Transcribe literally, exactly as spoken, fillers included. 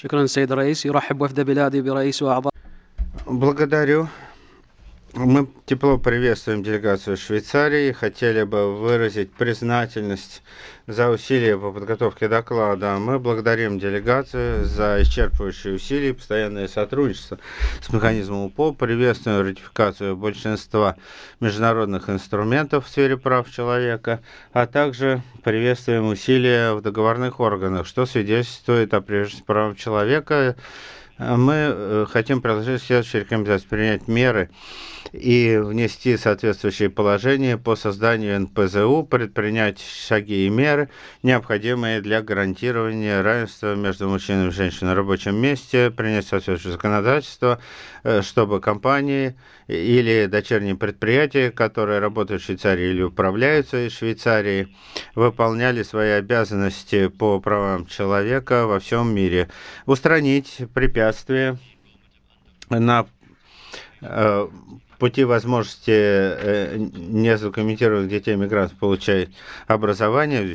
شكرا سيد الرئيس. يرحب وفد بلادي برئيس وأعضاء. Благодарю. Мы тепло приветствуем делегацию Швейцарии и хотели бы выразить признательность за усилия по подготовке доклада. Мы благодарим делегацию за исчерпывающие усилия и постоянное сотрудничество с механизмом УПО, приветствуем ратификацию большинства международных инструментов в сфере прав человека, а также приветствуем усилия в договорных органах, что свидетельствует о приверженности правам человека. Мы хотим предложить следующие рекомендации: принять меры и внести соответствующие положения по созданию эн пэ зэ у, предпринять шаги и меры, необходимые для гарантирования равенства между мужчинами и женщинами на рабочем месте, принять соответствующее законодательство, чтобы компании или дочерние предприятия, которые работают в Швейцарии или управляются из Швейцарии, выполняли свои обязанности по правам человека во всем мире, устранить препятствия на пути возможности незадокументированных детей-мигрантов получать образование,